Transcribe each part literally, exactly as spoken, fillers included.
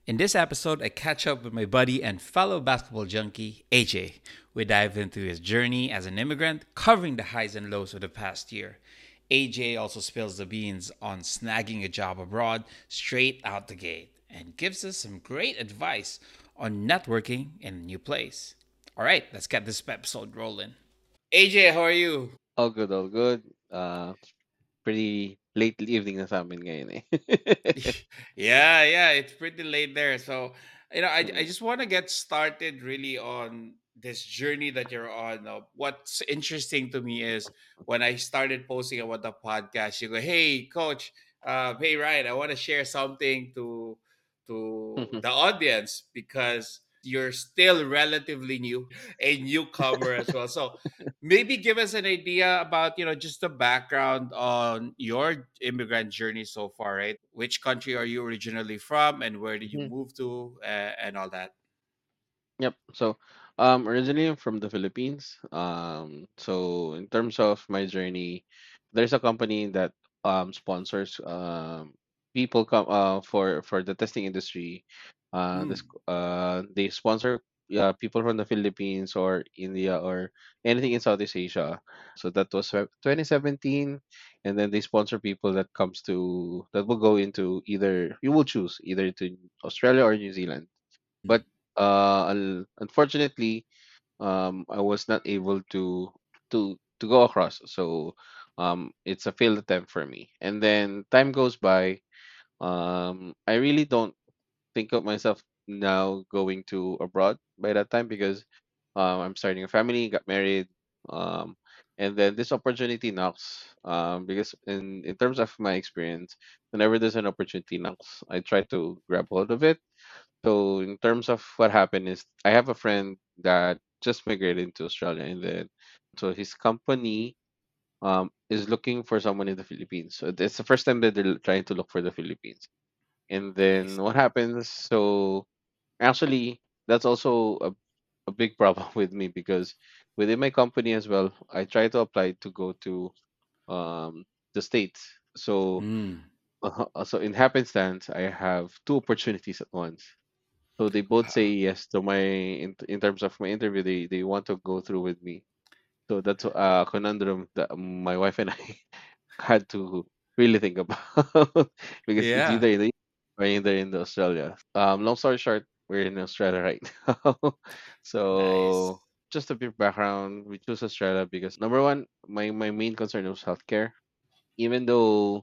In this episode, I catch up with my buddy and fellow basketball junkie, A J. We dive into his journey as an immigrant, covering the highs and lows of the past year. A J also spills the beans on snagging a job abroad straight out the gate and gives us some great advice on networking in a new place. All right, let's get this episode rolling. A J, how are you? All good, all good. Uh, pretty late evening na sa amin ngayon eh. Yeah, yeah, it's pretty late there. So, you know, I, I Mm, just want to get started really on this journey that you're on. Uh, what's interesting to me is when I started posting about the podcast, you go, "Hey, coach, uh, hey, Ryan, I want to share something to to mhm. the audience because you're still relatively new, a newcomer as well." So maybe give us an idea about, you know, just the background on your immigrant journey so far, right? Which country are you originally from and where did you Mhm. move to, uh, and all that? Yep. So, um, originally I'm from the Philippines. Um, so in terms of my journey, there's a company that um sponsors um people come uh for for the testing industry. Uh, this Mm. uh they sponsor uh, people from the Philippines or India or anything in Southeast Asia. So that was uh, twenty seventeen, and then they sponsor people that comes to that will go into either you will choose either to Australia or New Zealand. But uh, un- unfortunately, um, I was not able to to to go across. So um, it's a failed attempt for me. And then time goes by. Um, I really don't think of myself now going to abroad by that time because um, I'm starting a family, got married, um, and then this opportunity knocks. Um, because in in terms of my experience, whenever there's an opportunity knocks, I try to grab hold of it. So in terms of what happened is I have a friend that just migrated to Australia, and then so his company um is looking for someone in the Philippines. So it's the first time that they're trying to look for the Philippines. And I then what see. happens? So actually, that's also a, a big problem with me because within my company as well, I try to apply to go to um the States. So Mm. uh, so in happenstance, I have two opportunities at once. So they both say Uh, yes to my in, in terms of my interview. They they want to go through with me. So that's a conundrum that my wife and I had to really think about because it's yeah. either in the or either in the Australia. Um, long story short, we're in Australia right now. Nice. So just a bit background, we chose Australia because number one, my my main concern was healthcare. Even though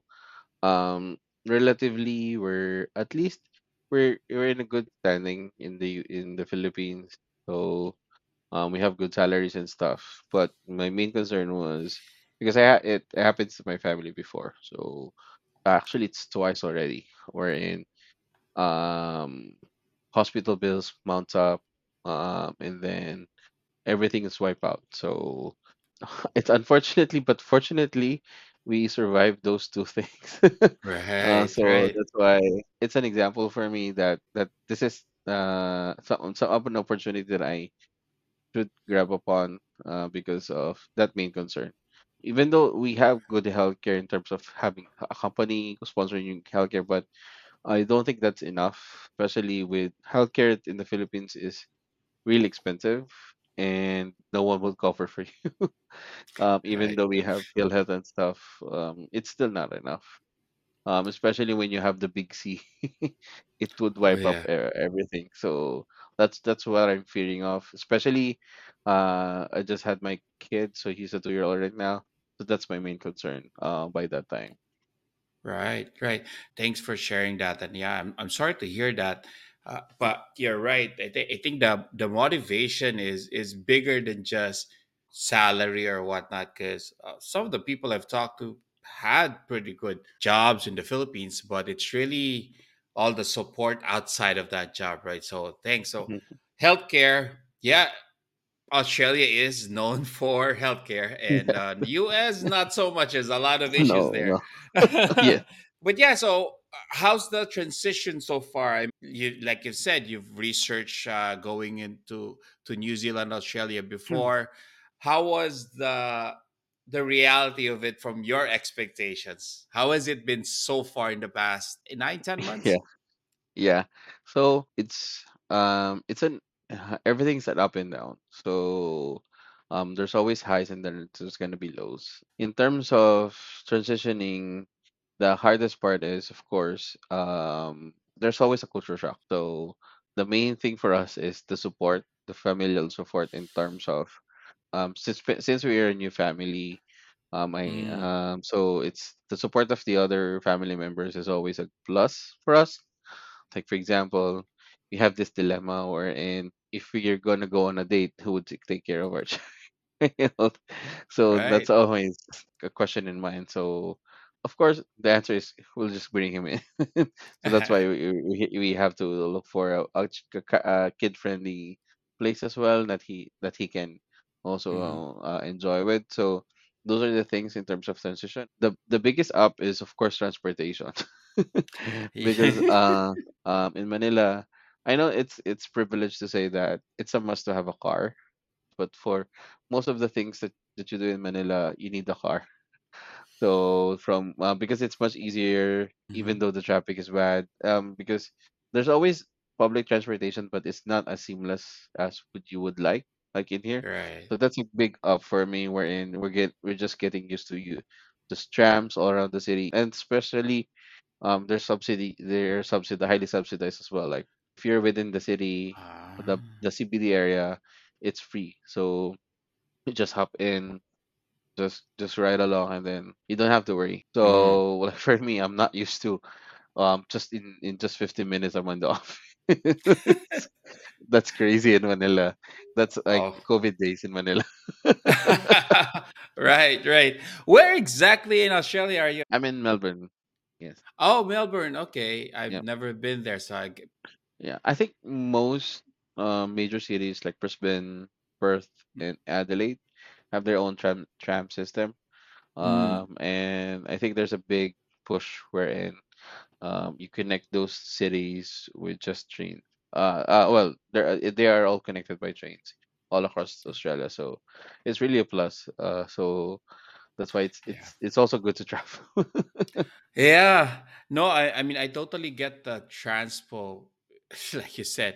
um relatively we're at least we're we're in a good standing in the in the Philippines. So um we have good salaries and stuff. But my main concern was because I ha- it happens to my family before. So actually it's twice already. We're in um hospital bills mount up, um and then everything is wiped out. So it's unfortunately, but fortunately, we survived those two things. uh, Right, so right. that's why it's an example for me that that this is uh some some of an opportunity that I should grab upon uh, because of that main concern. Even though we have good healthcare in terms of having a company sponsoring you healthcare, but I don't think that's enough, especially with healthcare in the Philippines is really expensive and no one will cover for you. Um, even Right. though we have PhilHealth and stuff, um, it's still not enough. Um, especially when you have the big C, it would Oh wipe up yeah. e- everything. So that's that's what I'm fearing of. Especially, uh, I just had my kid, so he's a two year old right now. So that's my main concern. Uh, by that time. Right, right. Thanks for sharing that. And yeah, I'm, I'm sorry to hear that. Uh, but you're right. I, th- I think the the motivation is is bigger than just salary or whatnot. Because uh, some of the people I've talked to had pretty good jobs in the Philippines, but it's really all the support outside of that job, right? So thanks. So Mhm. healthcare, yeah, Australia is known for healthcare, and Yeah. uh, U S not so much. There's a lot of issues No, there. no. Yeah. But yeah, so uh, how's the transition so far? I mean, you like you said, you've researched uh, going into to New Zealand, Australia before. How was the the reality of it from your expectations? How has it been so far in the past nine, ten Yeah. months? Yeah. So it's um it's an everything's an up and down. So um there's always highs and then there's gonna be lows. In terms of transitioning, the hardest part is of course um there's always a culture shock. So the main thing for us is the support, the familial support in terms of um since fa- since we are a new family, um I Mm, um so it's the support of the other family members is always a plus for us. Like for example, we have this dilemma wherein if we're gonna go on a date, who would take take care of our child? So that's right. always a question in mind. So of course the answer is we'll just bring him in. So that's why we we, we have to look for a, a, kid friendly place as well that he that he can also Hmm. uh, enjoy with. So those are the things in terms of transition. The the biggest up is of course transportation. Because Yeah. uh um in Manila, I know it's it's privileged to say that it's a must to have a car, but for most of the things that that you do in Manila, you need a car. So from uh, because it's much easier, Hmm. even though the traffic is bad. Um, because there's always public transportation, but it's not as seamless as what you would like, like in here. Right. So that's a big up for me. Wherein we're get we're just getting used to you, just trams all around the city, and especially um, there's subsidy. They're subsidized, highly subsidized as well. Like if you're within the city, the Ah. the C B D area, it's free. So you just hop in, just just ride along, and then you don't have to worry. Hmm. So like for me, I'm not used to um just in in just fifteen minutes I'm on the office. That's crazy in Manila. That's like Oh. COVID days in Manila. Right, right. Where exactly in Australia are you? I'm in Melbourne. Yes. Oh, Melbourne. Okay, I've Yeah. never been there, so I get. Yeah. I think most um major cities like Brisbane, Perth, and Adelaide have their own tram tram system. Mm, Um, and I think there's a big push wherein um you connect those cities with just train. Uh, uh well, they're uh, they are all connected by trains all across Australia, so it's really a plus. Uh, so that's why it's yeah. it's it's also good to travel. Yeah. No, I, I mean I totally get the transpo. Like you said,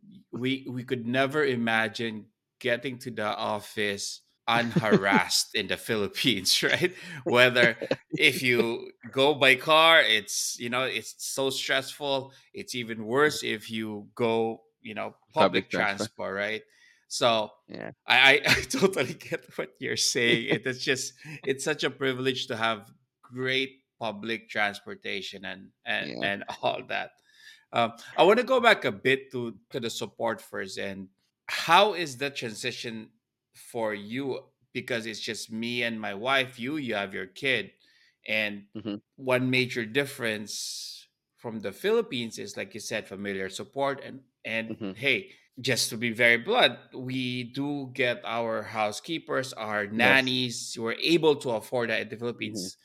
we we could never imagine getting to the office unharassed in the Philippines, right? Whether if you go by car, it's you know, it's so stressful. It's even worse if you go, you know, Public public transport. transport, right? So Yeah, I, I, I totally get what you're saying. It is just it's such a privilege to have great public transportation and and yeah. and all that. Um, I want to go back a bit to to the support first, and how is the transition for you? Because it's just me and my wife. You you have your kid, and Mm-hmm, one major difference from the Philippines is, like you said, familiar support and and mm-hmm, hey, just to be very blunt, we do get our housekeepers, our yes. nannies. We're able to afford that in the Mm-hmm. Philippines.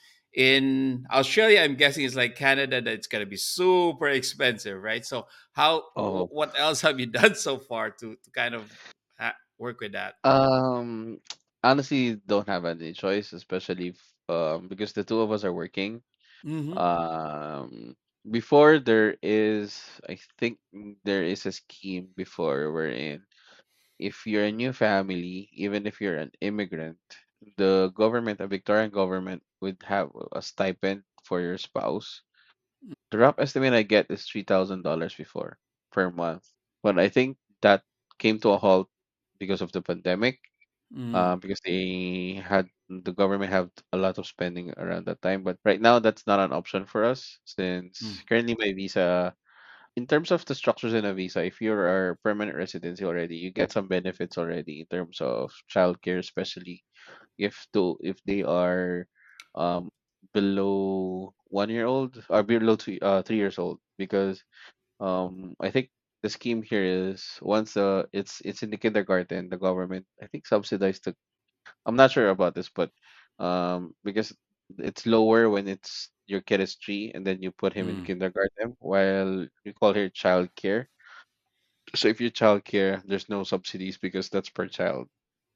In Australia, I'm guessing it's like Canada that it's gonna be super expensive, right? So, how Oh, wh- what else have you done so far to to kind of ha- work with that? um, honestly, don't have any choice, especially if, um because the two of us are working. Mm-hmm. Um, before there is, I think mm, there is a scheme before wherein if you're a new family, even if you're an immigrant, the government, a Victorian government, would have a stipend for your spouse. The rough estimate I get is three thousand dollars before per month, but I think that came to a halt because of the pandemic. Mm-hmm. Uh, because they had the government had a lot of spending around that time. But right now, that's not an option for us since currently my visa, in terms of the structures in a visa, if you're a permanent residency already, you get some benefits already in terms of childcare, especially if to if they are um below one year old or below two, uh, three years old. Because um I think the scheme here is once uh it's it's in the kindergarten, the government I think subsidized the, I'm not sure about this, but um, because it's lower when it's your kid is three, and then you put him in Mm-hmm. kindergarten, while we call here child care. So if you child care, there's no subsidies because that's per child.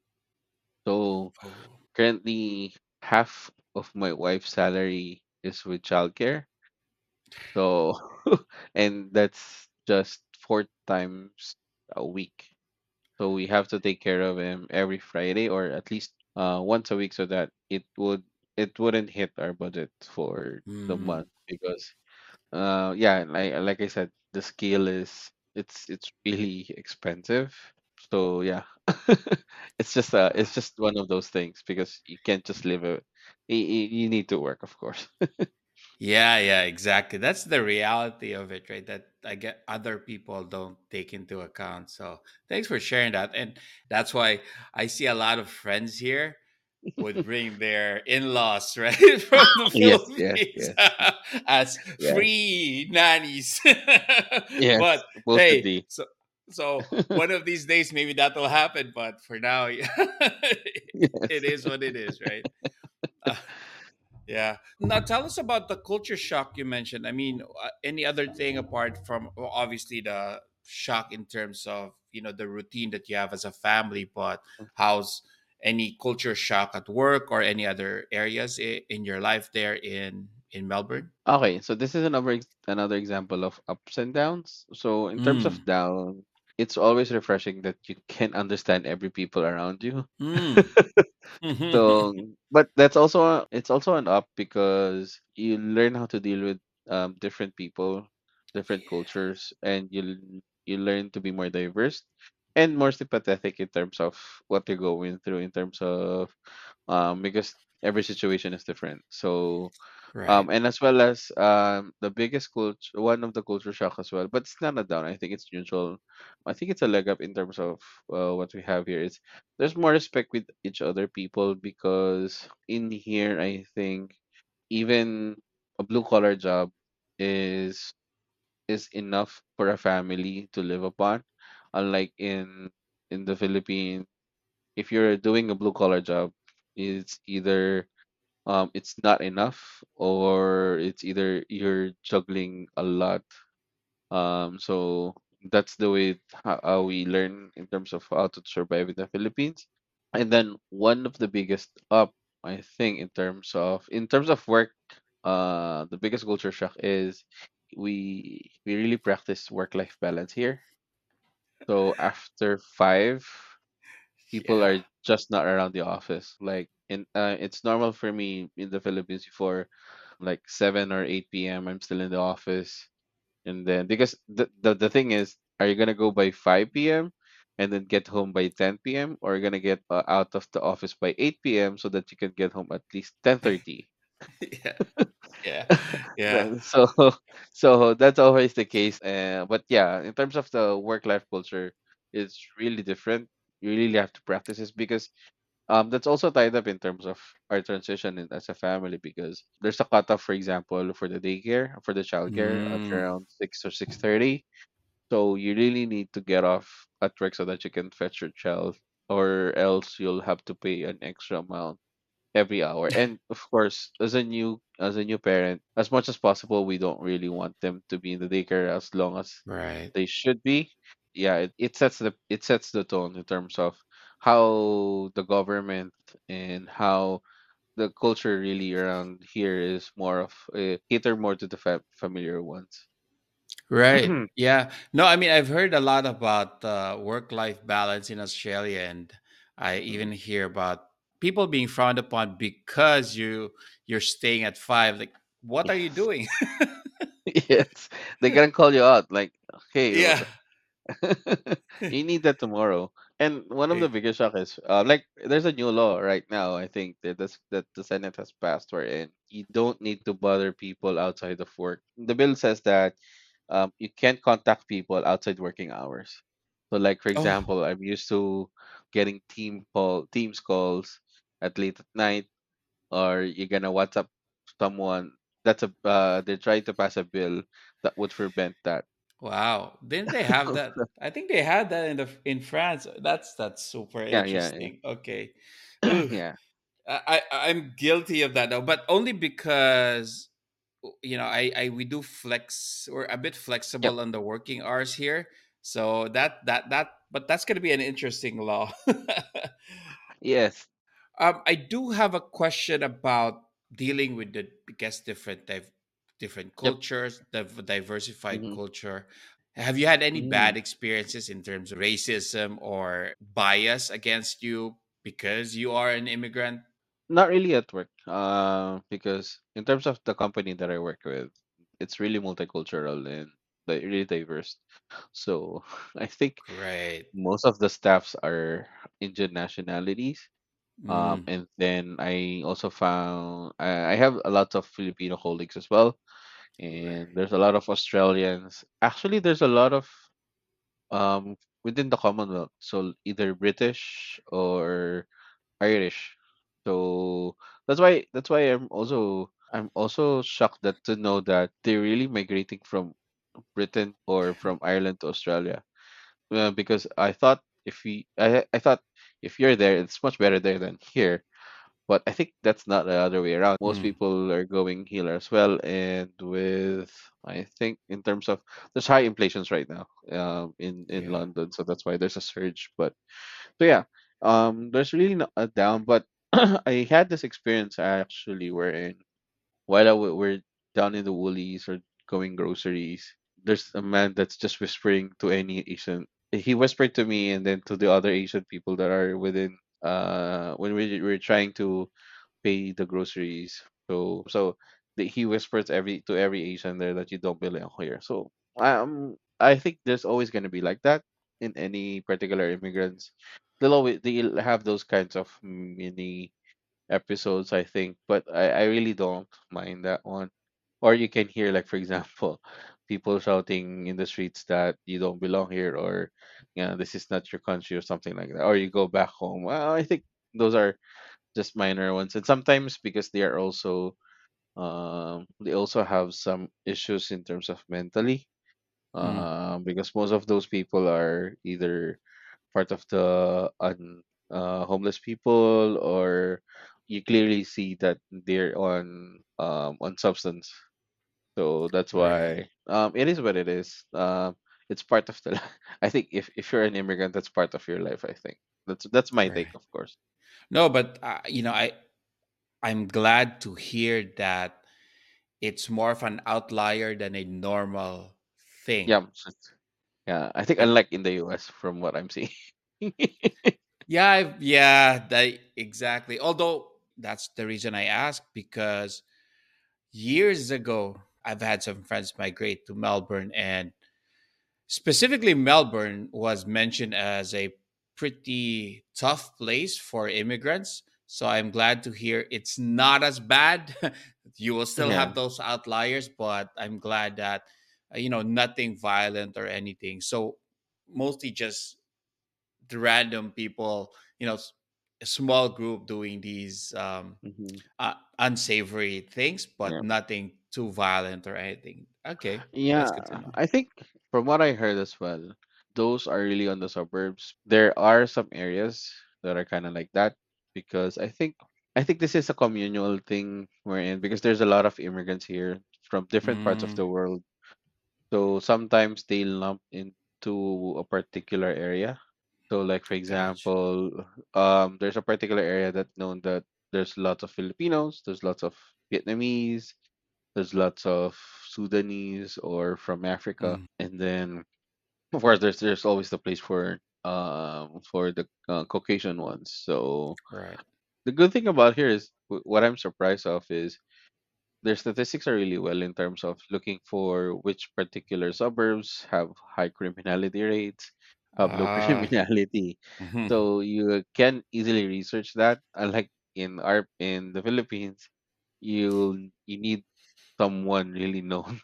So Oh. currently, half of my wife's salary is with child care. So and that's just four times a week. So we have to take care of him every Friday or at least uh once a week so that it would it wouldn't hit our budget for the Mm. month because uh yeah, like like I said, the scale is it's it's really expensive. So yeah, it's just uh it's just one of those things because you can't just live it. You, you need to work, of course. Yeah, yeah, exactly. That's the reality of it, right? That I get other people don't take into account. So thanks for sharing that. And that's why I see a lot of friends here would bring their in-laws, right, from the Yes, yes, Philippines yes, as yes, free nannies. yes. But hey, Supposedly, so so one of these days maybe that will happen. But for now, yes. it is what it is, right? Uh, yeah. Now tell us about the culture shock you mentioned. I mean, uh, any other thing apart from, well, obviously the shock in terms of, you know, the routine that you have as a family, but how's any culture shock at work or any other areas i- in your life there in in Melbourne? Okay, so this is another ex- another example of ups and downs. So in terms of Mm. down, it's always refreshing that you can understand every people around you. Mm. So, but that's also a- it's also an up because you learn how to deal with um, different people, different cultures, and you l- you learn to be more diverse and more sympathetic in terms of what you're going through in terms of um because every situation is different. So um, Right. and as well as um, the biggest culture, one of the culture shock as well, but it's not a down. I think it's neutral. I think it's a leg up in terms of uh, what we have here. Is there's more respect with each other people because in here, I think even a blue collar job is is enough for a family to live upon. Unlike in in the Philippines, if you're doing a blue collar job, it's either um it's not enough or it's either you're juggling a lot um so that's the way how, how we learn in terms of how to survive in the Philippines. And then one of the biggest up, I think, in terms of in terms of work, uh the biggest culture shock is we we really practice work life balance here. So after five, people Yeah. are just not around the office. Like in uh, it's normal for me in the Philippines before like seven or eight p m. I'm still in the office, and then because the the, the thing is, are you gonna go by five p m and then get home by ten p m, or are you gonna get uh, out of the office by eight p m so that you can get home at least ten thirty? Yeah. Yeah. Yeah. Then- so so that's always the case. Uh, but yeah, in terms of the work life culture, it's really different. You really have to practice this because um, that's also tied up in terms of our transition in, as a family because there's a cutoff, for example, for the daycare, for the childcare at Mm. around six or six thirty. So you really need to get off at work so that you can fetch your child, or else you'll have to pay an extra amount every hour. And of course, as a new as a new parent, as much as possible, we don't really want them to be in the daycare as long as Right. they should be. Yeah, it, it sets the it sets the tone in terms of how the government and how the culture really around here is more of uh, cater more to the fa- familiar ones. Right. Yeah. No, I mean, I've heard a lot about uh, work life balance in Australia, and I Mhm. even hear about people being frowned upon because you you're staying at five. Like, what are you Yes, doing? yes, they're gonna call you out like, okay, Yeah. you need that tomorrow. And one of the Eh, biggest shock is, uh, like, there's a new law right now. I think that this, that the Senate has passed, wherein you don't need to bother people outside of work. The bill says that um, you can't contact people outside working hours. So, like for Oh, example, I'm used to getting team call, Teams calls at late at night, or you're gonna WhatsApp someone. That's a uh, they're trying to pass a bill that would prevent that. wow. Didn't they have that? I think they had that in the in France. That's that's super Yeah, yeah, yeah, interesting. Okay. Ugh. yeah. I, I I'm guilty of that though, but only because you know I I we do flex, we're a bit Yep. flexible on the working hours here, so that that that but that's going to be an interesting law. Yes. um, I do have a question about dealing with the, I guess, different type. different Yep. cultures, div- diversified Hmm. culture. Have you had any bad Mm. experiences in terms of racism or bias against you because you are an immigrant? Not really at work, uh, because in terms of the company that I work with, it's really multicultural and di- really diverse. So I think Great. most of the staffs are Indian nationalities. Um, Mm, and then I also found I, I have a lot of Filipino colleagues as well, and right. there's a lot of Australians. Actually, there's a lot of um within the Commonwealth, so either British or Irish. So that's why that's why I'm also I'm also shocked that to know that they're really migrating from Britain or from Ireland to Australia. Uh, because I thought if we I I thought if you're there, it's much better there than here. But I think that's not the other way around. Most Mm, people are going here as well, and with I think in terms of there's high inflations right now um, in in yeah. London, so that's why there's a surge. But so yeah, um, there's really not a down, but I had this experience actually wherein while I w- we're down in the Woolies or going groceries, there's a man that's just whispering to any Asian. He whispered to me and then to the other Asian people that are within. Uh, when we were trying to pay the groceries, so the, he whispers every to every Asian there that you don't belong here. So um, I think there's always gonna be like that in any particular immigrants. They'll always they'll have those kinds of mini episodes, I think, but I, I really don't mind that one. Or you can hear, like, for example, people shouting in the streets that you don't belong here, or, you know, this is not your country, or something like that. Or you go back home. Well, I think those are just minor ones. And sometimes because they are also, um, they also have some issues in terms of mentally, Mm, um, because most of those people are either part of the un, uh, homeless people, or you clearly see that they're on um, on substance. So that's right. why um, it is what it is. Um, it's part of the. I think if, if you're an immigrant, that's part of your life. I think that's that's my take, Right. of course. No, but uh, you know, I I'm glad to hear that it's more of an outlier than a normal thing. Yeah, so it's- yeah. I think And unlike in the U S, from what I'm seeing. yeah, I've, yeah, that exactly. Although that's the reason I asked because years ago I've had some friends migrate to Melbourne, and specifically Melbourne was mentioned as a pretty tough place for immigrants. So I'm glad to hear it's not as bad. You will still Yeah. have those outliers, but I'm glad that uh, you know nothing violent or anything. So mostly just the random people, you know, s- a small group doing these um, Hmm. uh, unsavory things, but Yeah. nothing too violent or anything. Okay, that's good to Yeah, know. I think from what I heard as well, those are really on the suburbs. There are some areas that are kind of like that because I think I think this is a communal thing we're in because there's a lot of immigrants here from different parts of Mm, the world. So sometimes they lump into a particular area. So like for gotcha. example, um, there's a particular area that known that there's lots of Filipinos, there's lots of Vietnamese, there's lots of Sudanese or from Africa, Mm, and then of course there's there's always the place for um for the uh, Caucasian ones. So right. the good thing about here is wh- what I'm surprised of is their statistics are really well in terms of looking for which particular suburbs have high criminality rates, have low Ah, criminality. mhm. So you can easily research that. Unlike in our in the Philippines, you you need someone really known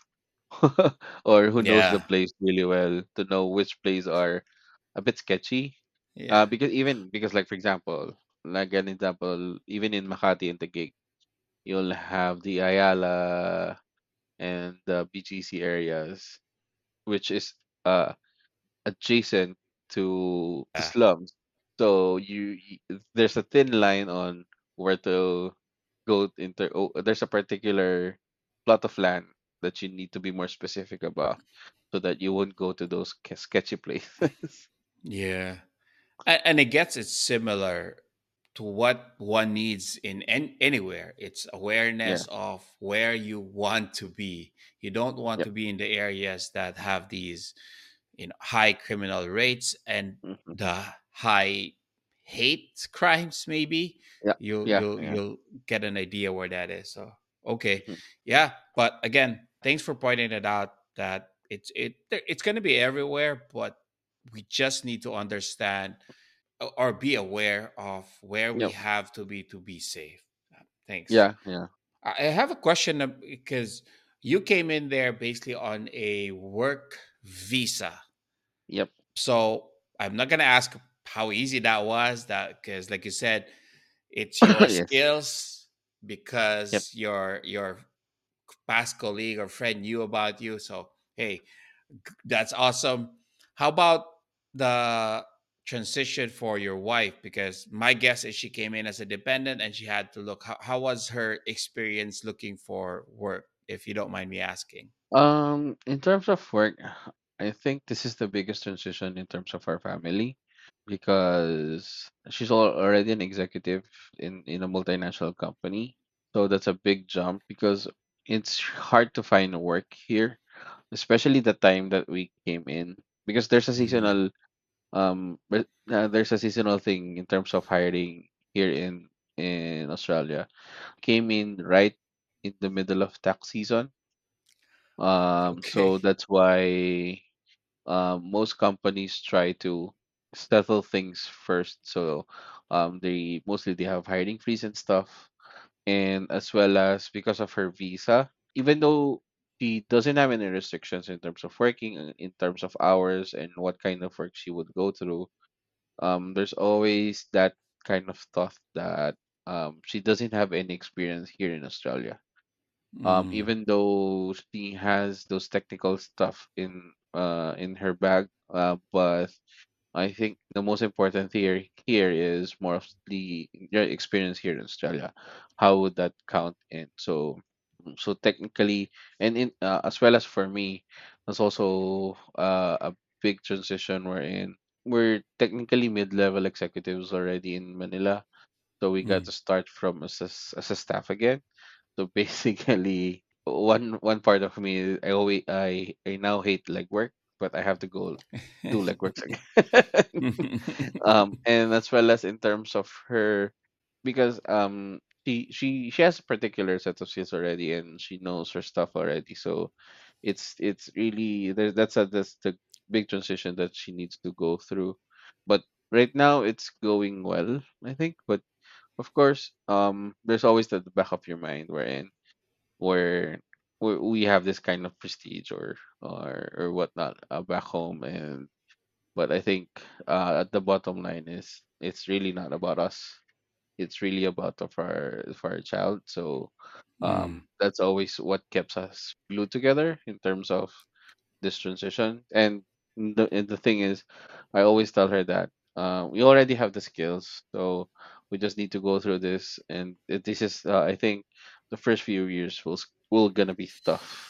or who knows the Yeah, place really well to know which plays are a bit sketchy. yeah. Uh, because even because like for example, like an example, even in Makati and Taguig, you'll have the Ayala and the B G C areas, which is uh adjacent to the Yeah. slums. So you, y there's a thin line on where to go into. Oh, there's a particular plot of land that you need to be more specific about, so that you won't go to those ske- sketchy places. Yeah. And, and I guess it's similar. to what one needs in an anywhere. It's Yeah. awareness of where you want to be. You don't want Yep. to be in the areas that have these, you know, high criminal rates and Hmm. the high hate crimes. Maybe Yeah. you'll Yeah. you'll Yeah. you'll get an idea where that is. So okay, Mhm. yeah. But again, thanks for pointing it out that it's it it's going to be everywhere, but we just need to understand o- or be aware of where we Yep. have to be to be safe. Uh, Thanks. Yeah. Yeah. I I have a question uh, because you came in there basically on a work visa. Yep. So I'm not gonna ask how easy that was. That because, like you said, it's your Yes. skills Yep. because your your past colleague or friend knew about you. So hey, that's awesome. How about the transition for your wife? Because my guess is she came in as a dependent and she had to look. How, how was her experience looking for work, if you don't mind me asking? Um, in terms of work, I think this is the biggest transition in terms of our family because she's al- already an executive in in a multinational company. So that's a big jump because it's hard to find work here, especially the time that we came in because there's a Mm, seasonal um but, uh, there's a seasonal thing in terms of hiring here in in Australia. Came in right in the middle of tax season. Um, okay. so that's why um, most companies try to settle things first. So um, they mostly they have hiring freeze and stuff, and as well as because of her visa, even though she doesn't have any restrictions in terms of working, uh, in terms of hours and what kind of work she would go through, um, there's always that kind of thought that um, she doesn't have any experience here in Australia, um, Mm, even though she has those technical stuff in uh in her bag, uh, but I think the most important here here is more of the your experience here in Australia. How would that count in? So so technically, and in uh, as well as for me, that's also uh, a big transition we're in. We're technically mid-level executives already in Manila, so we got mm. to start from as a, s- as a staff again. So basically, one one part of me, I always I I now hate legwork, but I have to go do legworks again. um, and as well as in terms of her, because um she she she has a particular set of skills already, and she knows her stuff already. So it's it's really there. That's a that's the big transition that she needs to go through. But right now, it's going well, I think. But of course, um, there's always the, the back of your mind wherein where where we have this kind of prestige or or or whatnot uh, back home, and but I think uh, at the bottom line is it's really not about us. It's really about of our for our child. So Mm, um, that's always what keeps us glued together in terms of this transition. And the and the thing is, I always tell her that uh, we already have the skills, so we just need to go through this. And it- this is, uh, I think, the first few years will s- will gonna be tough.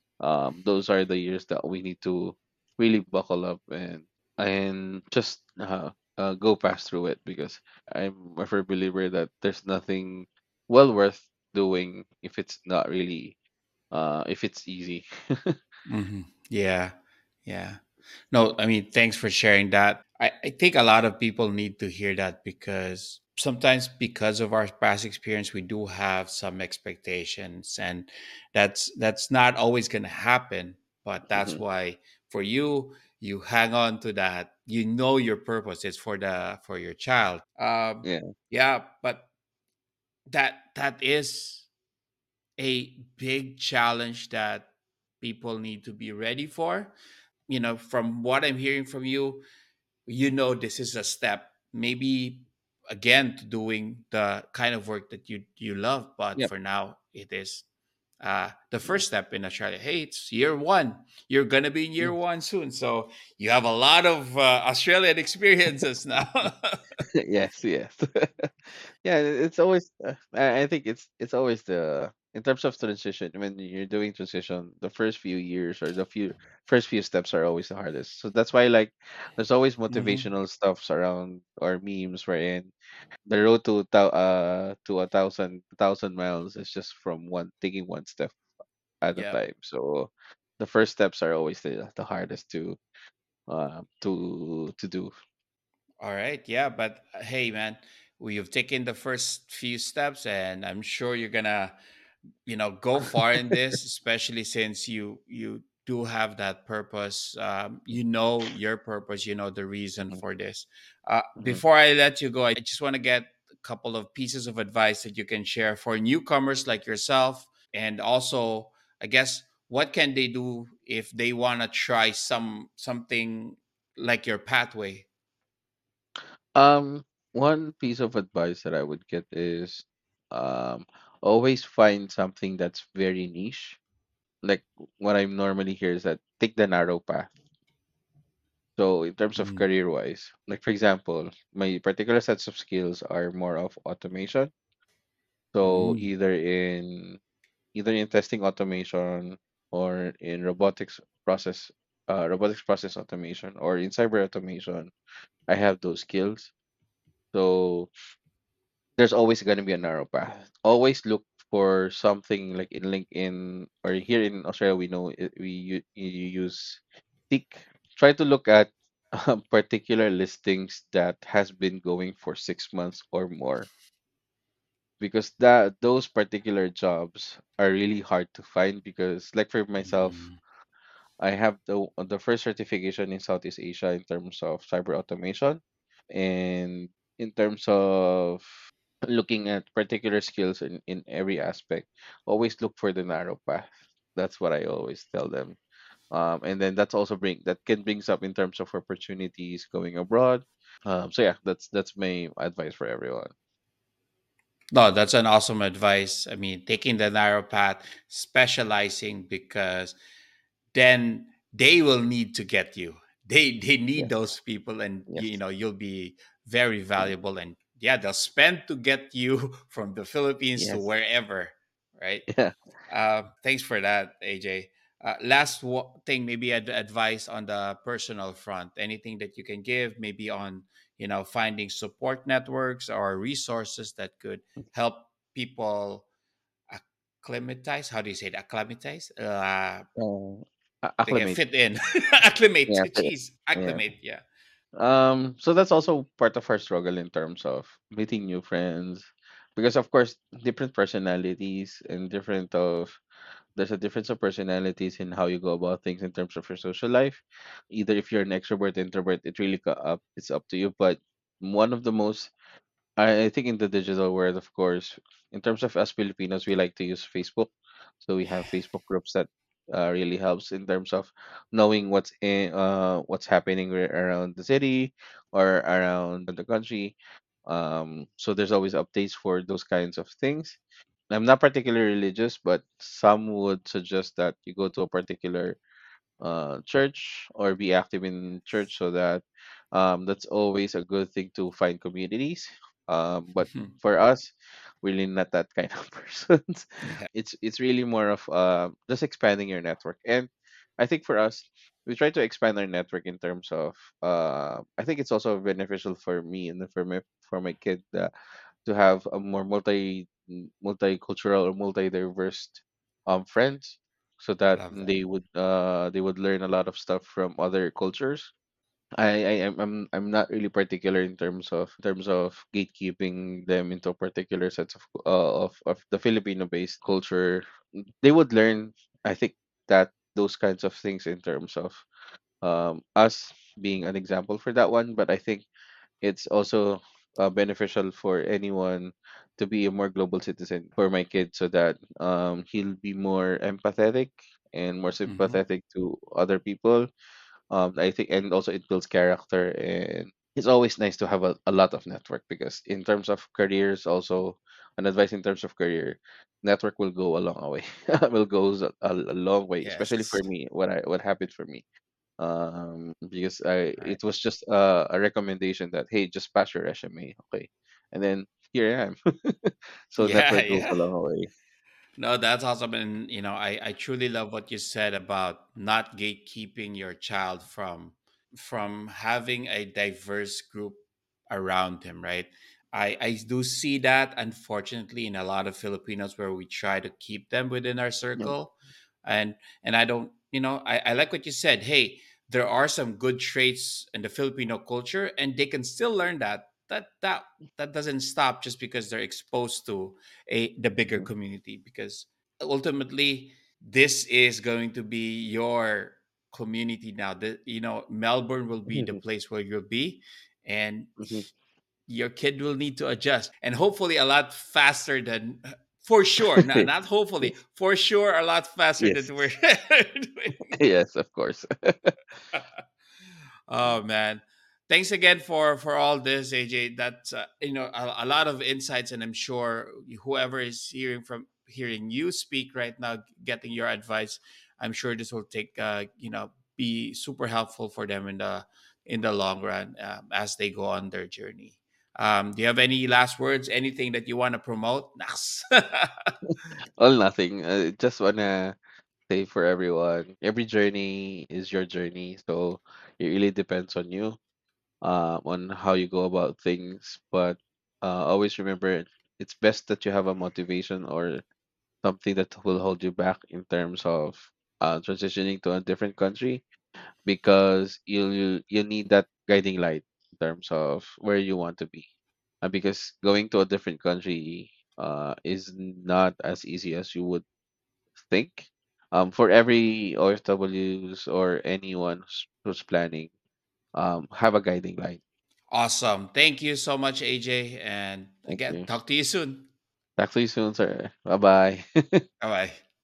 Um, those are the years that we need to really buckle up and and just uh, uh, go past through it because I'm a firm believer that there's nothing well worth doing if it's not really uh if it's easy. hmm. Yeah. Yeah. No, I mean, thanks for sharing that. I, I think a lot of people need to hear that because sometimes, because of our past experience, we do have some expectations, and that's that's not always going to happen. But that's Hmm. why for you, you hang on to that. You know your purpose is for the for your child. Um, Yeah. yeah, but that that is a big challenge that people need to be ready for. You know, from what I'm hearing from you, you know this is a step, maybe again to doing the kind of work that you you love, but Yep. for now it is uh the first step in Australia. Hey, it's year one, you're gonna be in year Yeah. one soon, so you have a lot of uh, Australian experiences now. Yes, yes. Yeah, it- it's always uh, I I think it's it's always the in terms of transition, when you're doing transition, the first few years or the few first few steps are always the hardest. So that's why like there's always Hmm. motivational stuffs around or memes wherein the road to thou- uh to a thousand thousand miles is just from one taking one step at a Yep. time. So the first steps are always the the hardest to uh to to do. All right. Yeah. But uh, hey, man, we have taken the first few steps, and I'm sure you're gonna, you know, go far in this, especially since you you do have that purpose. Um, you know your purpose. You know the reason Mhm, for this. Uh, mhm. before I let you go, I just want to get a couple of pieces of advice that you can share for newcomers like yourself, and also, I guess, what can they do if they want to try some something like your pathway. Um, one piece of advice that I would get is um always find something that's very niche. Like what I normally hear is that take the narrow path. So in terms of Mm, career wise, like for example, my particular sets of skills are more of automation. So mm, either in either in testing automation or in robotics process uh, robotics process automation or in cyber automation, I have those skills. So there's always going to be a narrow path. Always look for something like in LinkedIn or here in Australia, we know it, we u- you use Seek. Try to look at um, particular listings that has been going for six months or more because that those particular jobs are really hard to find because like for myself, mm, I have the the first certification in Southeast Asia in terms of cyber automation and in terms of looking at particular skills in, in every aspect, always look for the narrow path. That's what I always tell them. Um, and then that's also bring that can brings up in terms of opportunities going abroad. Um, so yeah, that's that's my advice for everyone. no, that's an awesome advice. I mean, taking the narrow path, specializing, because then they will need to get you. They they need Yes, those people, and you yes, know you'll be very yeah, valuable. And yeah, they'll spend to get you from the Philippines to yes, wherever, right? yeah. Uh, thanks for that, A J. Uh, last wa- thing, maybe ad- advice on the personal front. Anything that you can give, maybe on you know finding support networks or resources that could help people acclimatize. How do you say it? Acclimatize. Uh, Uh, a- they can acclimate. fit in, acclimate. Yeah, for- Jeez, yeah. acclimate. Yeah. Um, so that's also part of our struggle in terms of meeting new friends, because of course different personalities and different of there's a difference of personalities in how you go about things in terms of your social life. Either if you're an extrovert, introvert, it really co- up it's up to you. But one of the most I, I think in the digital world, of course, in terms of us Filipinos, we like to use Facebook. So we have Facebook groups that uh, really helps in terms of knowing what's in uh what's happening ra- around the city or around the country. Um, so there's always updates for those kinds of things. I'm not particularly religious, but some would suggest that you go to a particular uh, church or be active in church so that um, that's always a good thing to find communities. Um, but for us, really not that kind of persons. Yeah. It's it's really more of uh, just expanding your network. And I think for us, we try to expand our network in terms of uh, I think it's also beneficial for me and for my for my kid uh, to have a more multi multicultural or multi-diverse um friends so I that love that. they would uh they would learn a lot of stuff from other cultures. I, I am I'm I'm not really particular in terms of gatekeeping them into a particular sets of uh, of of the Filipino based culture. They would learn, I think, that those kinds of things in terms of um us being an example for that one. But I think it's also uh, beneficial for anyone to be a more global citizen for my kid so that um, he'll be more empathetic and more Hmm. sympathetic to other people. Um, I think, and also it builds character. And it's always nice to have a, a lot of network because in terms of careers, also an advice in terms of career, network will go a long way. Will goes a, a, a long way, especially for Yes. me. What I what happened for me um because I Right. it was just uh, a recommendation that hey just pass your resume, okay, and then here I am. So Yeah. network goes Yeah. a long way. No, that's awesome. And, you know, I, I truly love what you said about not gatekeeping your child from from having a diverse group around him, right? I, I do see that, unfortunately, in a lot of Filipinos where we try to keep them within our Yep. circle. And and I don't, you know, I, I like what you said. Hey, there are some good traits in the Filipino culture and they can still learn that. That that that doesn't stop just because they're exposed to a the bigger Mhm. community, because ultimately this is going to be your community now. That, you know, Melbourne will be the Mhm. place where you'll be, and Mhm. your kid will need to adjust, and hopefully a lot faster than, for sure, not, not hopefully, Yes. for sure, a lot faster Yes. than we're doing. Yes, of course. Oh man, thanks again for for all this, A J. That's uh, you know, a, a lot of insights, and I'm sure whoever is hearing from hearing you speak right now, getting your advice, I'm sure this will take uh, you know, be super helpful for them in the in the long run, um, as they go on their journey. Um, do you have any last words? Anything that you want to promote? Nas. All nothing. I just wanna say for everyone, every journey is your journey. So it really depends on you, uh, on how you go about things. But uh, always remember, it's best that you have a motivation or something that will hold you back in terms of uh, transitioning to a different country, because you you you need that guiding light in terms of where you want to be. Uh, because going to a different country uh, is not as easy as you would think. Um, for every O F Ws or anyone who's, who's planning, um, have a guiding light. Awesome. Thank you so much, A J. And Thank again, you. talk to you soon. Talk to you soon, sir. Bye bye. Bye bye.